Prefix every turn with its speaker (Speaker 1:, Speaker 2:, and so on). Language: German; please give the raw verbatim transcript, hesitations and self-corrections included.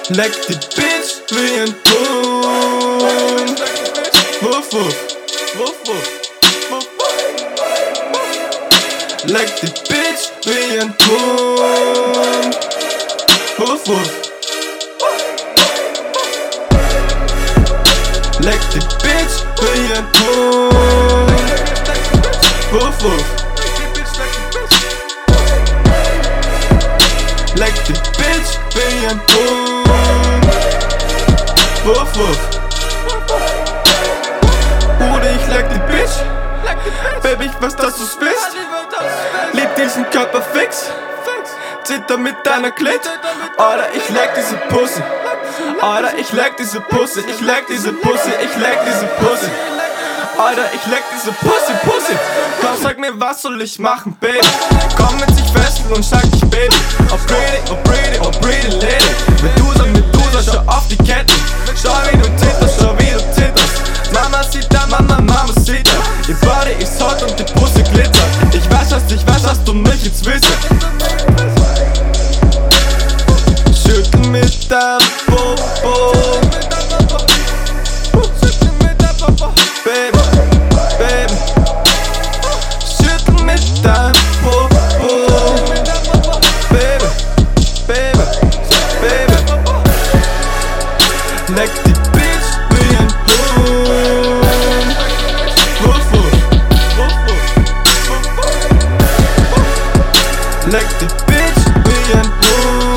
Speaker 1: Leck die Bitch wie ein Hund. Wuff, wuff, wuff, wuff, wuff. Leck die Bitch wie ein Hund. Wuff, wuff. Leck die Bitch wie ein Hund. Wuff, wuff. Leck die Bitch wie ein Hund. Wuff, wuff. Bruder, ich leck die Bitch. Baby, ich weiß, dass du's willst. Lieb diesen Körper fix. Zitter mit deiner Klit. Oder ich leck diese Pussy. Oder ich leck diese Pussy. Ich leck diese Pussy. Ich leck diese Pussy. Alter, ich leck diese Pussy, Pussy. Komm, sag mir, was soll ich machen, Baby? Komm mit sich fesseln und sag dich, Baby. Oh pretty, oh pretty, oh pretty lady. Medusa, Medusa, schau auf die Ketten. Schau wie du zitterst, schau wie du zitterst. Mama sieht da, Mama, Mama sieht da. Ihr Body ist hot und die Pussy glitzert. Ich weiß, dass ich weiß, dass du mich jetzt wisst. Schüttel mit deinem Popo. Baby, baby, schüttel mit deinem Popo. Baby, baby, baby. Leck die Bitch wie ein Hund. Wuff, wuff, wuff, wuff, wuff. Leck die Bitch wie ein Hund.